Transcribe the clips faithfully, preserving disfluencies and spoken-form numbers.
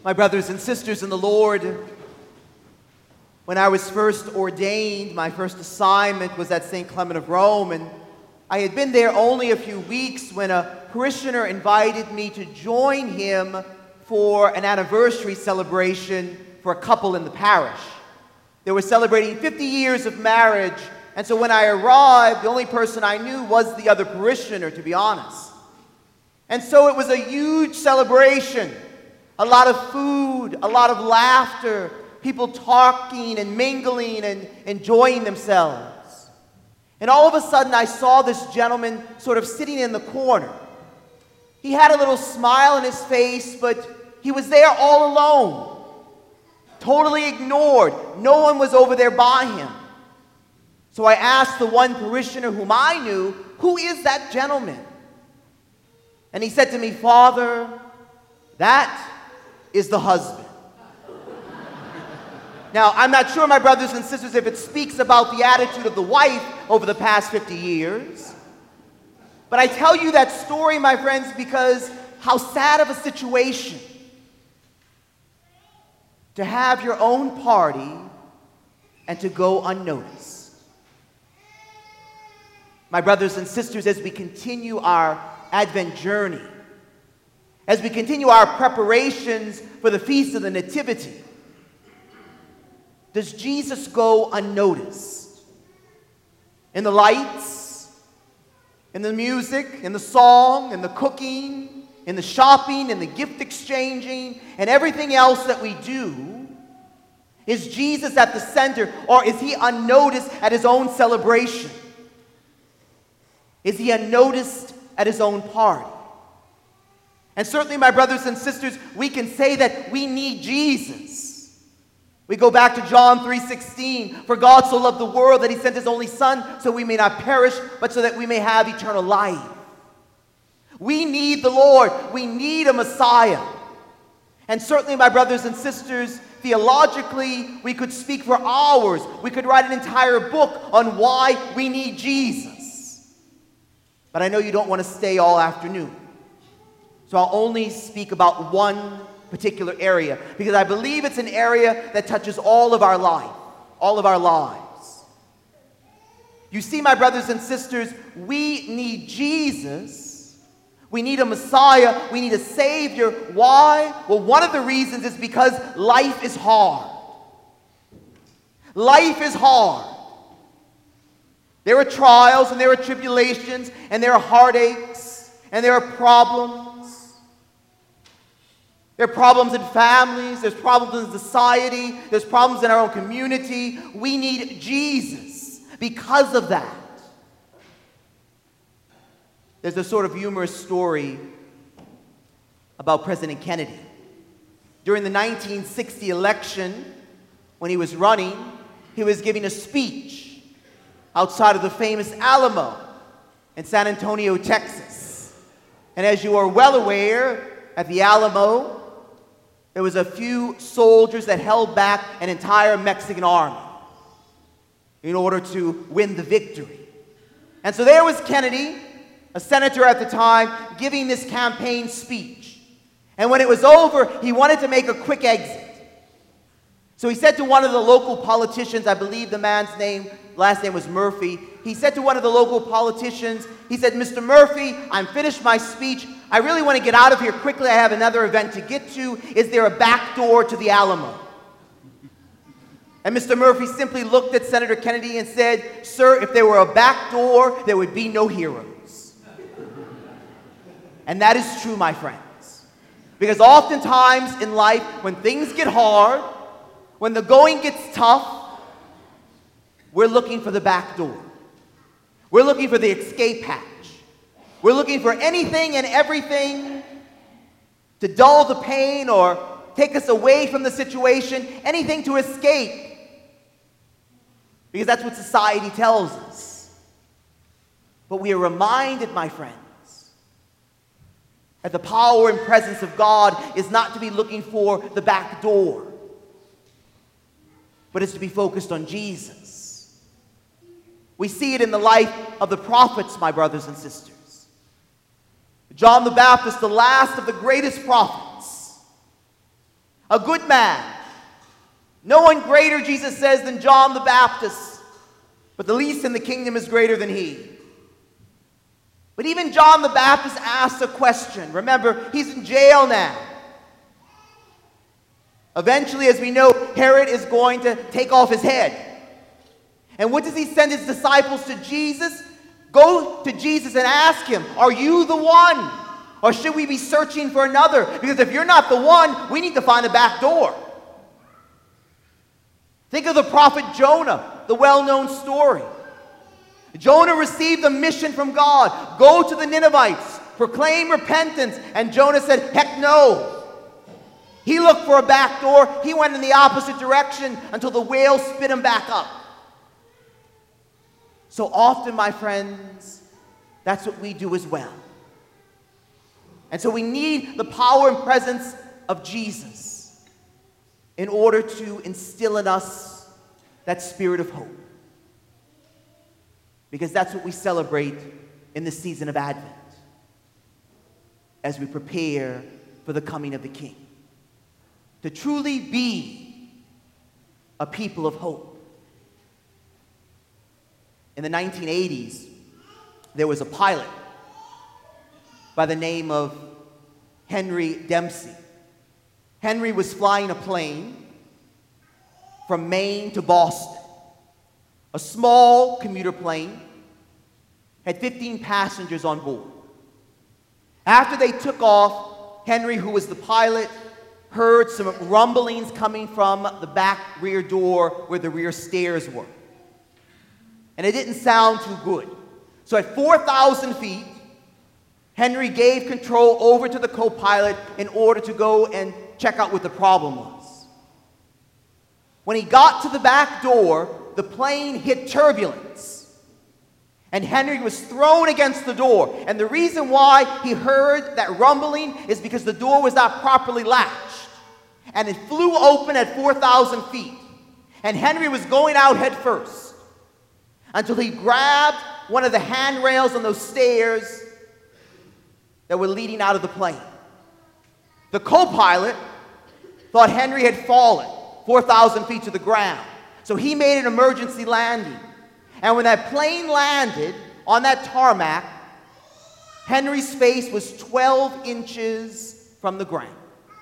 My brothers and sisters in the Lord, when I was first ordained, my first assignment was at Saint Clement of Rome, and I had been there only a few weeks when a parishioner invited me to join him for an anniversary celebration for a couple in the parish. They were celebrating fifty years of marriage, and so when I arrived, the only person I knew was the other parishioner, to be honest. And so it was a huge celebration. A lot of food, a lot of laughter, people talking and mingling and enjoying themselves. And all of a sudden I saw this gentleman sort of sitting in the corner. He had a little smile on his face, but he was there all alone, totally ignored. No one was over there by him. So I asked the one parishioner whom I knew, "Who is that gentleman?" And he said to me, "Father, that is the husband." Now, I'm not sure, my brothers and sisters, if it speaks about the attitude of the wife over the past fifty years. But I tell you that story, my friends, because how sad of a situation to have your own party and to go unnoticed. My brothers and sisters, as we continue our Advent journey, as we continue our preparations for the Feast of the Nativity, does Jesus go unnoticed? In the lights, in the music, in the song, in the cooking, in the shopping, in the gift exchanging, and everything else that we do, is Jesus at the center, or is he unnoticed at his own celebration? Is he unnoticed at his own party? And certainly, my brothers and sisters, we can say that we need Jesus. We go back to John three sixteen. For God so loved the world that he sent his only Son, so we may not perish, but so that we may have eternal life. We need the Lord. We need a Messiah. And certainly, my brothers and sisters, theologically, we could speak for hours. We could write an entire book on why we need Jesus. But I know you don't want to stay all afternoon. So I'll only speak about one particular area, because I believe it's an area that touches all of our life, all of our lives. You see, my brothers and sisters, we need Jesus. We need a Messiah. We need a Savior. Why? Well, one of the reasons is because life is hard. Life is hard. There are trials and there are tribulations and there are heartaches and there are problems. There are problems in families, there's problems in society, there's problems in our own community. We need Jesus because of that. There's a sort of humorous story about President Kennedy. During the nineteen sixty election, when he was running, he was giving a speech outside of the famous Alamo in San Antonio, Texas. And as you are well aware, at the Alamo, there was a few soldiers that held back an entire Mexican army in order to win the victory. And so there was Kennedy, a senator at the time, giving this campaign speech. And when it was over, he wanted to make a quick exit. So he said to one of the local politicians, I believe the man's name, last name was Murphy, he said to one of the local politicians, he said, "Mister Murphy, I'm finished my speech. I really want to get out of here quickly. I have another event to get to. Is there a back door to the Alamo?" And Mister Murphy simply looked at Senator Kennedy and said, "Sir, if there were a back door, there would be no heroes." And that is true, my friends. Because oftentimes in life, when things get hard, when the going gets tough, we're looking for the back door. We're looking for the escape hatch. We're looking for anything and everything to dull the pain or take us away from the situation, anything to escape. Because that's what society tells us. But we are reminded, my friends, that the power and presence of God is not to be looking for the back door, but it's to be focused on Jesus. We see it in the life of the prophets, my brothers and sisters. John the Baptist, the last of the greatest prophets, a good man. No one greater, Jesus says, than John the Baptist, but the least in the kingdom is greater than he. But even John the Baptist asks a question. Remember, he's in jail now. Eventually, as we know, Herod is going to take off his head. And what does he send his disciples to Jesus? Go to Jesus and ask him, are you the one? Or should we be searching for another? Because if you're not the one, we need to find a back door. Think of the prophet Jonah, the well-known story. Jonah received a mission from God. Go to the Ninevites, proclaim repentance. And Jonah said, heck no. He looked for a back door. He went in the opposite direction until the whale spit him back up. So often, my friends, that's what we do as well. And so we need the power and presence of Jesus in order to instill in us that spirit of hope. Because that's what we celebrate in the season of Advent as we prepare for the coming of the King. To truly be a people of hope. In the nineteen eighties, there was a pilot by the name of Henry Dempsey. Henry was flying a plane from Maine to Boston. A small commuter plane, had fifteen passengers on board. After they took off, Henry, who was the pilot, heard some rumblings coming from the back rear door where the rear stairs were. And it didn't sound too good. So at four thousand feet, Henry gave control over to the co-pilot in order to go and check out what the problem was. When he got to the back door, the plane hit turbulence. And Henry was thrown against the door. And the reason why he heard that rumbling is because the door was not properly latched. And it flew open at four thousand feet. And Henry was going out head first until he grabbed one of the handrails on those stairs that were leading out of the plane. The co-pilot thought Henry had fallen four thousand feet to the ground. So he made an emergency landing. And when that plane landed on that tarmac, Henry's face was twelve inches from the ground.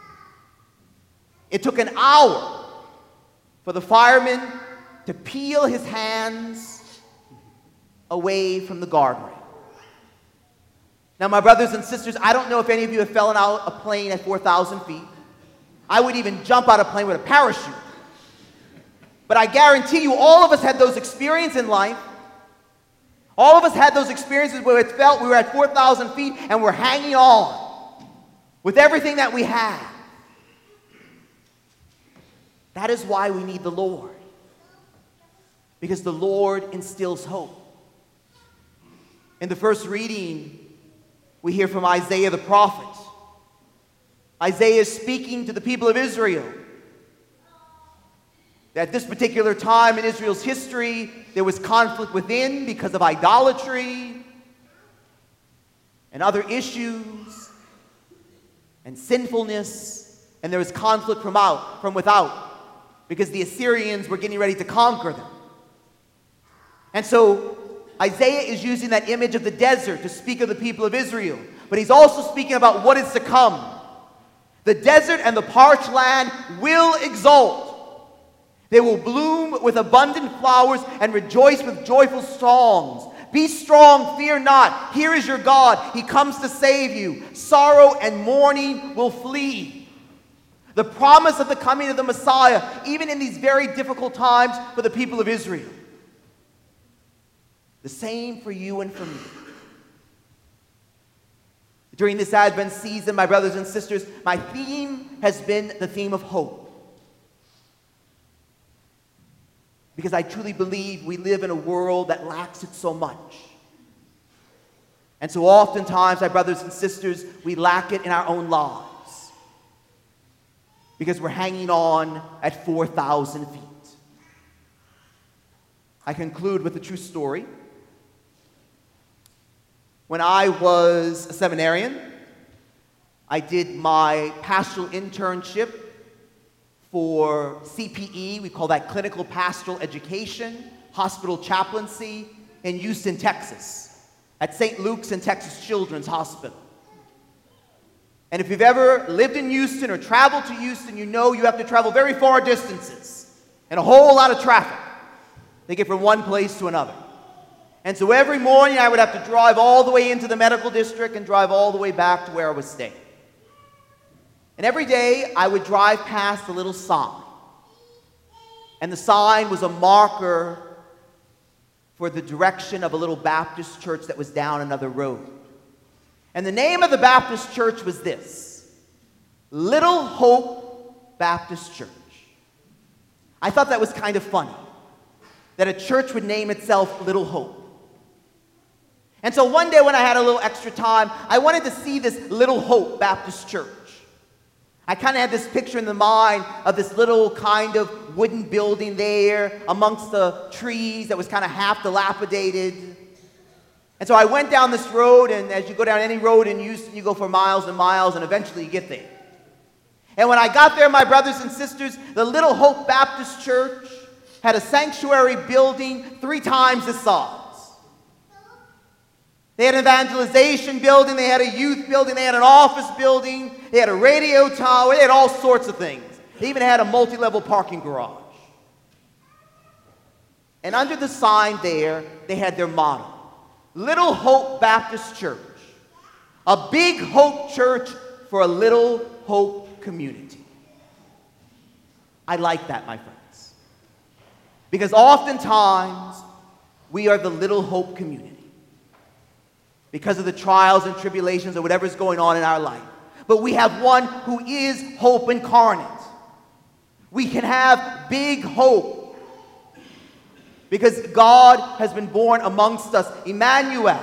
It took an hour for the fireman to peel his hands away from the guardrail. Now, my brothers and sisters, I don't know if any of you have fallen out of a plane at four thousand feet. I would even jump out of a plane with a parachute. But I guarantee you, all of us had those experiences in life. All of us had those experiences where it felt we were at four thousand feet and we're hanging on with everything that we have. That is why we need the Lord. Because the Lord instills hope. In the first reading, we hear from Isaiah the prophet. Isaiah is speaking to the people of Israel. At this particular time in Israel's history, there was conflict within because of idolatry and other issues and sinfulness, and there was conflict from out, from without, because the Assyrians were getting ready to conquer them. And so Isaiah is using that image of the desert to speak of the people of Israel, but he's also speaking about what is to come. The desert and the parched land will exult. They will bloom with abundant flowers and rejoice with joyful songs. Be strong, fear not. Here is your God. He comes to save you. Sorrow and mourning will flee. The promise of the coming of the Messiah, even in these very difficult times for the people of Israel. The same for you and for me. During this Advent season, my brothers and sisters, my theme has been the theme of hope. Because I truly believe we live in a world that lacks it so much. And so oftentimes, my brothers and sisters, we lack it in our own lives. Because we're hanging on at four thousand feet. I conclude with a true story. When I was a seminarian, I did my pastoral internship for C P E, we call that Clinical Pastoral Education, Hospital Chaplaincy in Houston, Texas, at Saint Luke's and Texas Children's Hospital. And if you've ever lived in Houston or traveled to Houston, you know you have to travel very far distances and a whole lot of traffic to get from one place to another. And so every morning I would have to drive all the way into the medical district and drive all the way back to where I was staying. And every day I would drive past a little sign. And the sign was a marker for the direction of a little Baptist church that was down another road. And the name of the Baptist church was this: Little Hope Baptist Church. I thought that was kind of funny, that a church would name itself Little Hope. And so one day when I had a little extra time, I wanted to see this Little Hope Baptist Church. I kind of had this picture in the mind of this little kind of wooden building there amongst the trees that was kind of half dilapidated. And so I went down this road, and as you go down any road in Houston, you go for miles and miles, and eventually you get there. And when I got there, my brothers and sisters, the Little Hope Baptist Church had a sanctuary building three times the size. They had an evangelization building, they had a youth building, they had an office building, they had a radio tower, they had all sorts of things. They even had a multi-level parking garage. And under the sign there, they had their motto: Little Hope Baptist Church, a big hope church for a little hope community. I like that, my friends, because oftentimes we are the little hope community because of the trials and tribulations or whatever's going on in our life. But we have one who is hope incarnate. We can have big hope because God has been born amongst us. Emmanuel.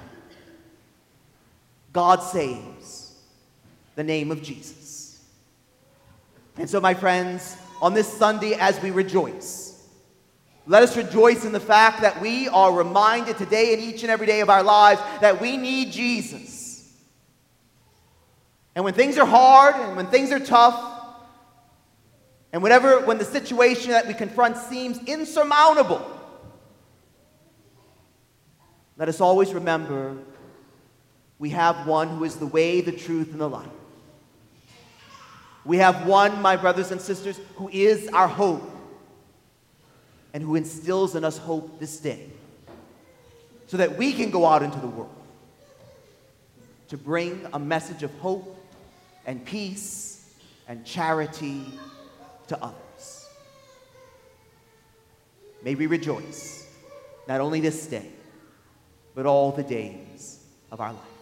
God saves. The name of Jesus. And so, my friends, on this Sunday as we rejoice, let us rejoice in the fact that we are reminded today and each and every day of our lives that we need Jesus. And when things are hard and when things are tough, and whenever, when the situation that we confront seems insurmountable, let us always remember we have one who is the way, the truth, and the life. We have one, my brothers and sisters, who is our hope and who instills in us hope this day so that we can go out into the world to bring a message of hope and peace and charity to others. May we rejoice, not only this day, but all the days of our life.